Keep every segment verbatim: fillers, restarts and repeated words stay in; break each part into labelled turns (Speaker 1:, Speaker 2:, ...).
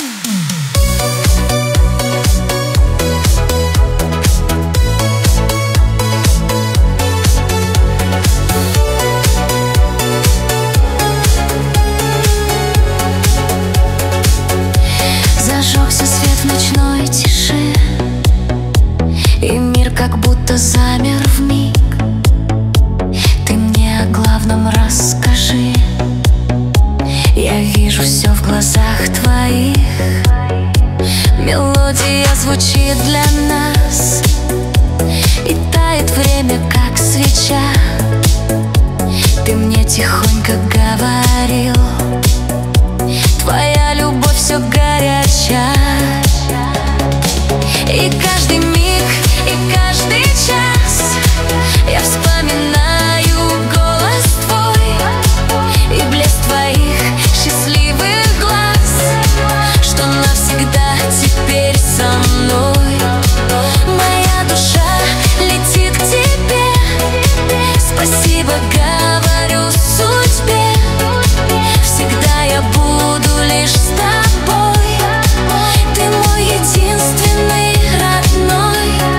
Speaker 1: Зажегся свет в ночной тиши, и мир как будто замер вмиг. Ты мне о главном расскажи. Я вижу все в глазах твоих. Мелодия звучит для нас, и тает время, как свеча. Ты мне тихонько говорил: твоя любовь все горяча. И каждый миг, и каждый час я вспоминаю голос твой и блеск твоих счастливых глаз, что навсегда теперь со мной. Моя душа летит к тебе. Спасибо говорю судьбе. Всегда я буду лишь с тобой. Ты мой единственный родной.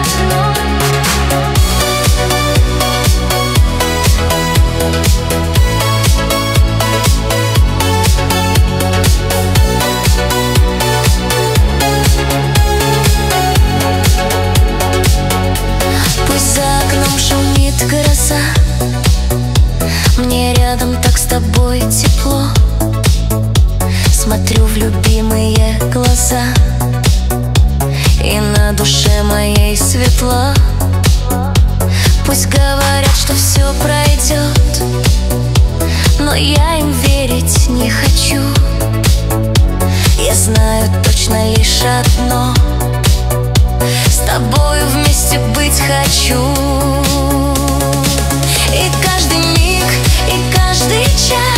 Speaker 1: Пусть за окном шумит гроза, мне рядом так с тобой тепло. Смотрю в любимые глаза, и на душе моей светло. Пусть говорят, что все пройдет, но я им верить не хочу. Я знаю точно лишь одно: с тобою вместе быть хочу. И каждый миг, и каждый час